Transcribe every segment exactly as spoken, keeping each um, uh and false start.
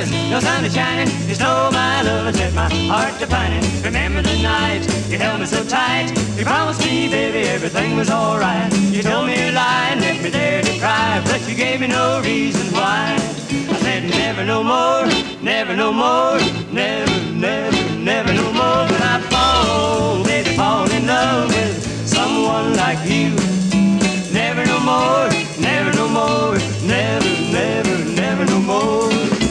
was no sun shining. You stole my love and set my heart to pining. Remember the night you held me so tight. You promised me, baby, everything was alright. You told me a lie and left me there to cry, but you gave me no reason why. I said never no more, never no more, never, never, never no more. But I fall, baby, fall in love with someone like you. Never no more, never no more, never, never, never no more.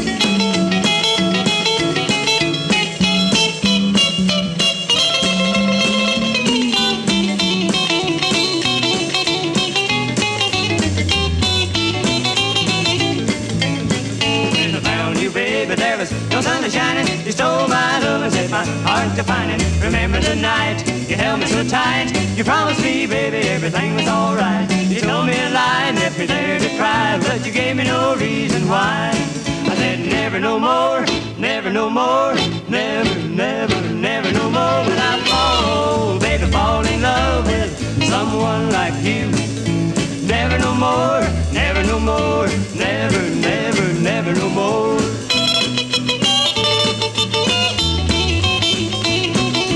When I found you, baby, there was no sun shining. You stole my love and set my heart to pining. Remember the night you held me so tight. You promised me, baby, everything was alright. You told me a lie and left me there to cry, but you gave me no reason why. I said never no more, never no more, never, never, never no more. But I fall, baby, fall in love with someone like you. Never no more, never no more, never, never, never no more.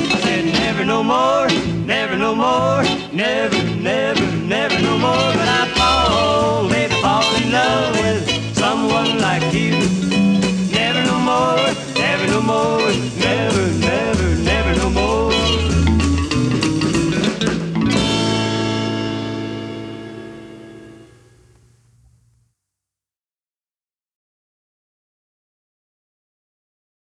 Never no more, never no more, never, never, never no more. But I